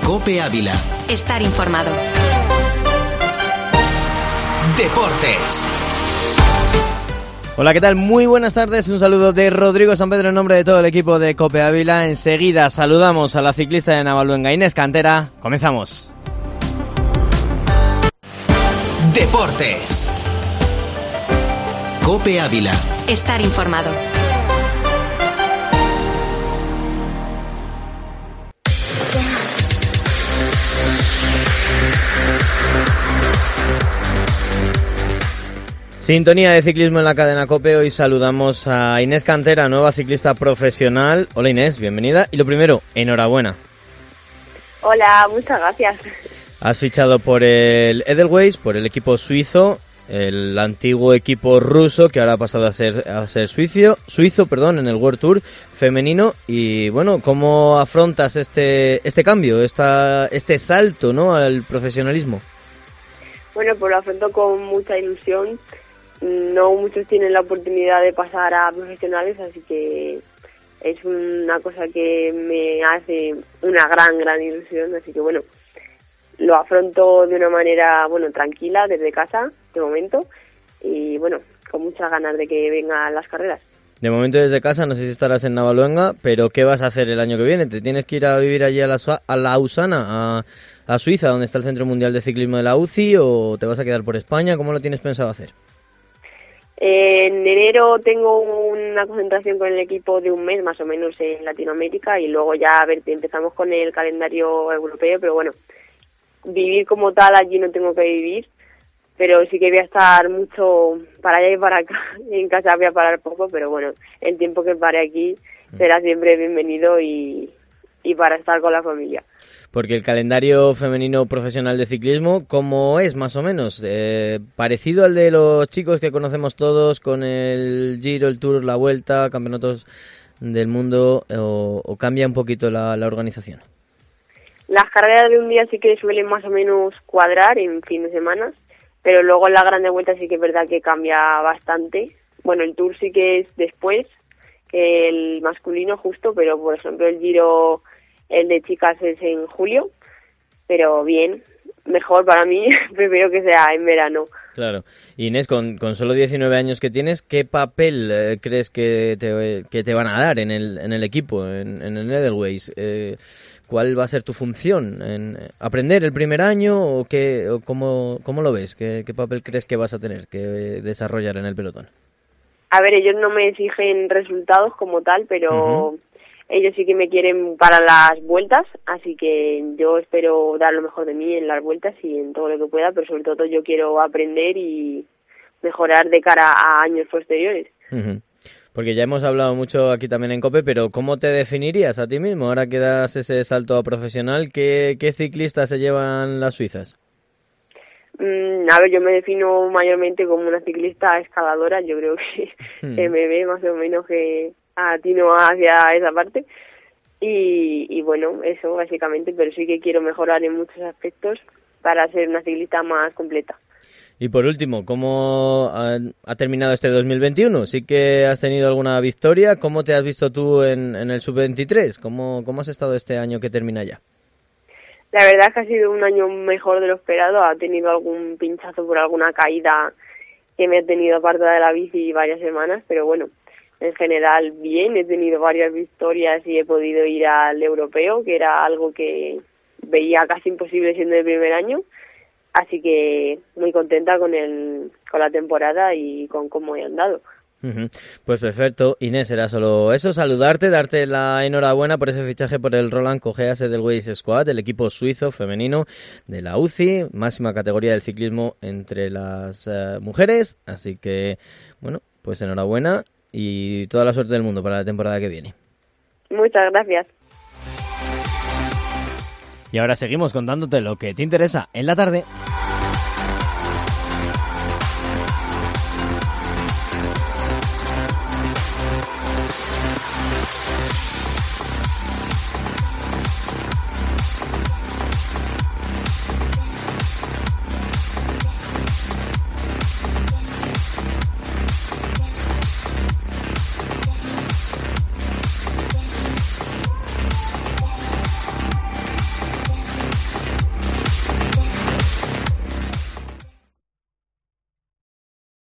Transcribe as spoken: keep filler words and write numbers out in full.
COPE Ávila. Estar informado. Deportes. Hola, ¿qué tal? Muy buenas tardes, un saludo de Rodrigo San Pedro en nombre de todo el equipo de COPE Ávila. Enseguida saludamos a la ciclista de Navaluenga, Inés Cantera. Comenzamos. Deportes. COPE Ávila. Estar informado. Sintonía de ciclismo en la cadena COPE. Hoy saludamos a Inés Cantera, nueva ciclista profesional. Hola Inés, bienvenida. Y lo primero, enhorabuena. Hola, muchas gracias. Has fichado por el Edelweiss, por el equipo suizo, el antiguo equipo ruso que ahora ha pasado a ser a ser suizo, suizo, perdón, en el World Tour femenino. Y bueno, ¿cómo afrontas este este cambio, esta este salto, ¿no?, al profesionalismo? Bueno, pues lo afronto con mucha ilusión. No muchos tienen la oportunidad de pasar a profesionales, así que es una cosa que me hace una gran, gran ilusión. Así que bueno, lo afronto de una manera, bueno, tranquila desde casa, de momento, y bueno, con muchas ganas de que vengan las carreras. De momento desde casa, no sé si estarás en Navaluenga, pero ¿qué vas a hacer el año que viene? ¿Te tienes que ir a vivir allí a la, a Lausana, a, a Suiza, donde está el Centro Mundial de Ciclismo de la U C I, o te vas a quedar por España? ¿Cómo lo tienes pensado hacer? En enero tengo una concentración con el equipo de un mes más o menos en Latinoamérica y luego ya a ver, empezamos con el calendario europeo, pero bueno, vivir como tal allí no tengo que vivir, pero sí que voy a estar mucho para allá y para acá. En casa voy a parar poco, pero bueno, el tiempo que pare aquí será siempre bienvenido y, y para estar con la familia. Porque el calendario femenino profesional de ciclismo, ¿cómo es más o menos? Eh, ¿Parecido al de los chicos que conocemos todos con el Giro, el Tour, la Vuelta, campeonatos del mundo, o, o cambia un poquito la, la organización? Las carreras de un día sí que suelen más o menos cuadrar en fin de semana, pero luego en la Grande Vuelta sí que es verdad que cambia bastante. Bueno, el Tour sí que es después que el masculino justo, pero por ejemplo el Giro, el de chicas, es en julio, pero bien, mejor para mí, prefiero que sea en verano. Claro. Inés, con, con solo diecinueve años que tienes, ¿qué papel eh, crees que te, que te van a dar en el, en el equipo, en, en el Edelweiss? Eh, ¿Cuál va a ser tu función? ¿En aprender el primer año o, qué, o cómo, cómo lo ves? ¿Qué, ¿Qué papel crees que vas a tener que desarrollar en el pelotón? A ver, ellos no me exigen resultados como tal, pero uh-huh. ellos sí que me quieren para las vueltas, así que yo espero dar lo mejor de mí en las vueltas y en todo lo que pueda, pero sobre todo yo quiero aprender y mejorar de cara a años posteriores. Uh-huh. Porque ya hemos hablado mucho aquí también en COPE, pero ¿cómo te definirías a ti mismo ahora que das ese salto a profesional? ¿Qué, qué ciclistas se llevan las suizas? Mm, a ver, yo me defino mayormente como una ciclista escaladora, yo creo que hmm. se me ve más o menos que atino hacia esa parte y, y bueno, eso básicamente, pero sí que quiero mejorar en muchos aspectos para ser una ciclista más completa. Y por último, ¿cómo ha, ha terminado este dos mil veintiuno? ¿Sí que has tenido alguna victoria? ¿Cómo te has visto tú en, en el sub veintitrés? ¿Cómo, ¿Cómo has estado este año que termina ya? La verdad es que ha sido un año mejor de lo esperado. Ha tenido algún pinchazo por alguna caída que me ha tenido apartada de la bici varias semanas, pero bueno, en general bien. He tenido varias victorias y he podido ir al europeo, que era algo que veía casi imposible siendo el primer año. Así que muy contenta con el con la temporada y con cómo he andado. Uh-huh. Pues perfecto, Inés, era solo eso, saludarte, darte la enhorabuena por ese fichaje por el Roland Cogeas Edelweiss Squad, el equipo suizo femenino de la U C I, máxima categoría del ciclismo entre las uh, mujeres, así que, bueno, pues enhorabuena y toda la suerte del mundo para la temporada que viene. Muchas gracias. Y ahora seguimos contándote lo que te interesa en la tarde.